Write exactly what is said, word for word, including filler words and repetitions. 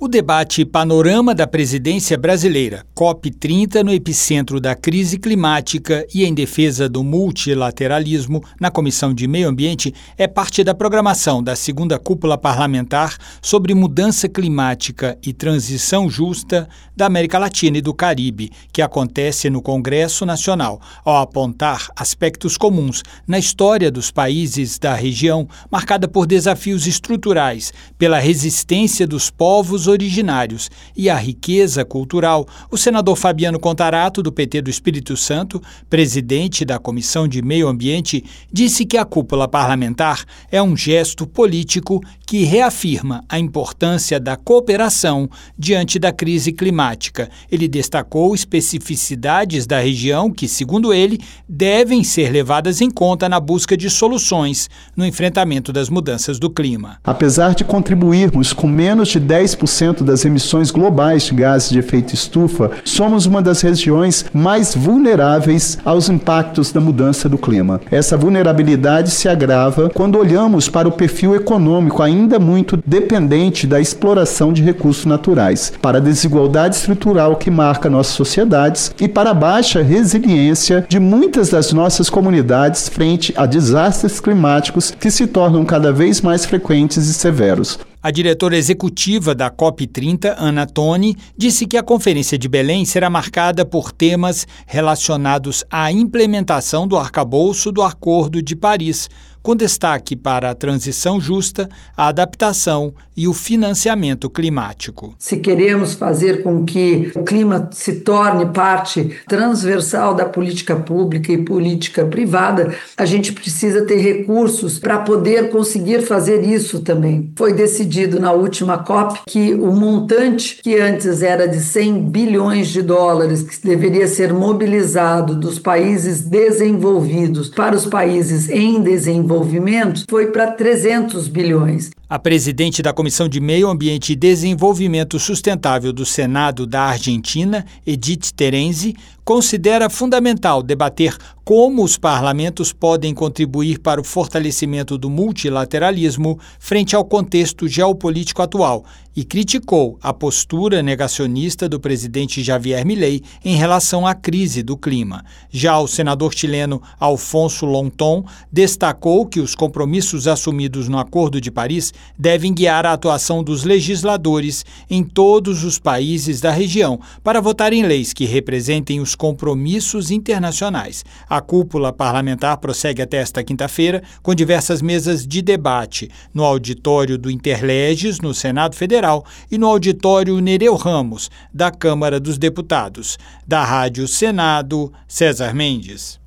O debate Panorama da Presidência Brasileira, COP trinta, no epicentro da crise climática e em defesa do multilateralismo na Comissão de Meio Ambiente, é parte da programação da segunda cúpula parlamentar sobre mudança climática e transição justa da América Latina e do Caribe, que acontece no Congresso Nacional, ao apontar aspectos comuns na história dos países da região, marcada por desafios estruturais, pela resistência dos povos originários e a riqueza cultural. O senador Fabiano Contarato, do P T do Espírito Santo, presidente da Comissão de Meio Ambiente, disse que a cúpula parlamentar é um gesto político que reafirma a importância da cooperação diante da crise climática. Ele destacou especificidades da região que, segundo ele, devem ser levadas em conta na busca de soluções no enfrentamento das mudanças do clima. Apesar de contribuirmos com menos de dez por cento das emissões globais de gases de efeito estufa, somos uma das regiões mais vulneráveis aos impactos da mudança do clima. Essa vulnerabilidade se agrava quando olhamos para o perfil econômico ainda muito dependente da exploração de recursos naturais, para a desigualdade estrutural que marca nossas sociedades e para a baixa resiliência de muitas das nossas comunidades frente a desastres climáticos que se tornam cada vez mais frequentes e severos. A diretora executiva da COP trinta, Ana Toni, disse que a Conferência de Belém será marcada por temas relacionados à implementação do arcabouço do Acordo de Paris, com destaque para a transição justa, a adaptação e o financiamento climático. Se queremos fazer com que o clima se torne parte transversal da política pública e política privada, a gente precisa ter recursos para poder conseguir fazer isso também. Foi decidido na última COP que o montante que antes era de cem bilhões de dólares, que deveria ser mobilizado dos países desenvolvidos para os países em desenvolvimento, foi para trezentos bilhões. A presidente da Comissão de Meio Ambiente e Desenvolvimento Sustentável do Senado da Argentina, Edith Terenzi, considera fundamental debater como os parlamentos podem contribuir para o fortalecimento do multilateralismo frente ao contexto geopolítico atual e criticou a postura negacionista do presidente Javier Milei em relação à crise do clima. Já o senador chileno Alfonso Lonton destacou que os compromissos assumidos no Acordo de Paris devem guiar a atuação dos legisladores em todos os países da região para votar em leis que representem os compromissos internacionais. A cúpula parlamentar prossegue até esta quinta-feira com diversas mesas de debate no auditório do Interleges, no Senado Federal, e no auditório Nereu Ramos, da Câmara dos Deputados. Da Rádio Senado, César Mendes.